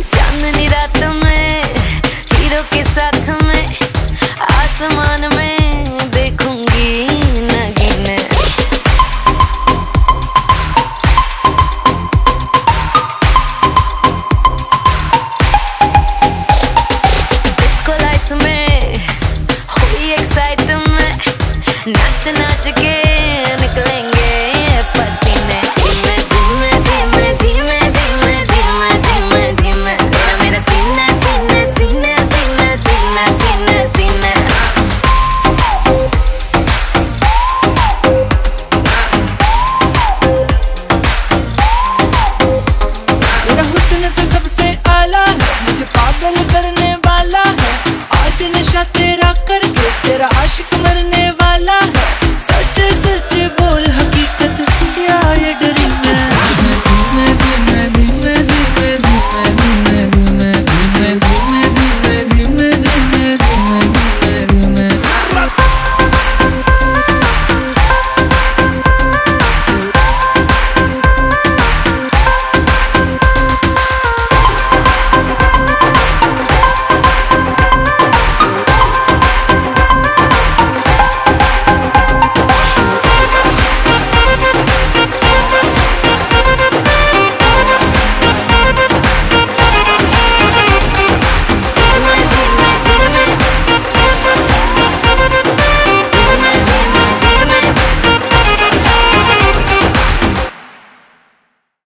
चांदनी रात में हीरो के साथ में आसमान में देखूंगी नगीने। डिस्को लाइट्स में हुई एक्साइटमेंट, नाच नाच के निकलेंगे पसीने। सबसे आला है, मुझे पागल करने वाला है। आज नशा तेरा